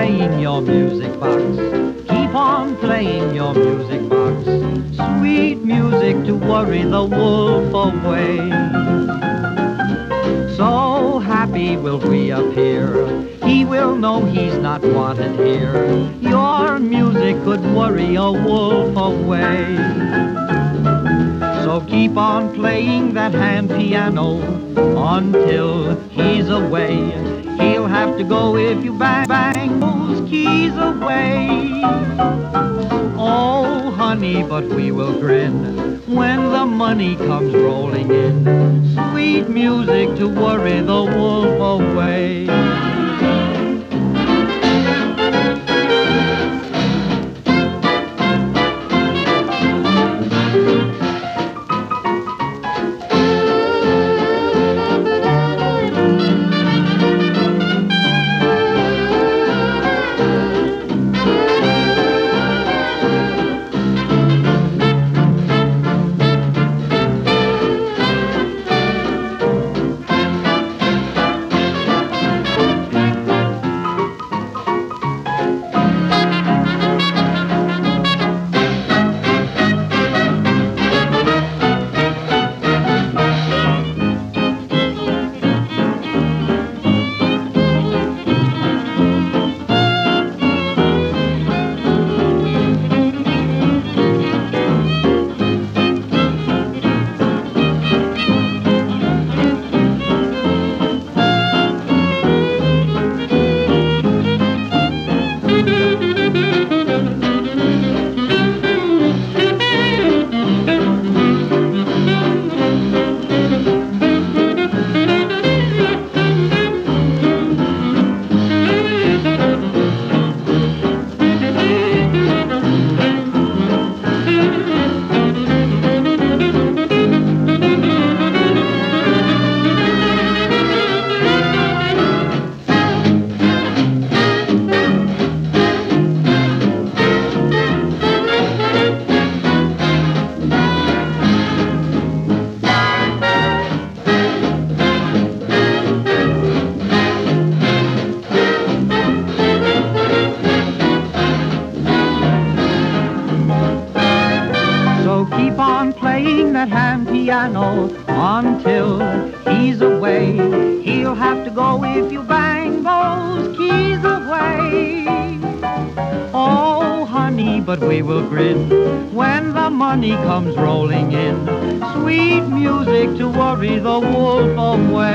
playing your music box. Keep on playing your music box. Sweet music to worry the wolf away. So happy will we appear, he will know he's not wanted here. Your music could worry a wolf away. So keep on playing that hand piano until he's away. He'll have to go if you bang those keys away. Oh, honey, but we will grin when the money comes rolling in. Sweet music to worry the wolf away. Keep on playing that hand piano until he's away. He'll have to go if you bang those keys away. Oh, honey, but we will grin when the money comes rolling in. Sweet music to worry the wolf away.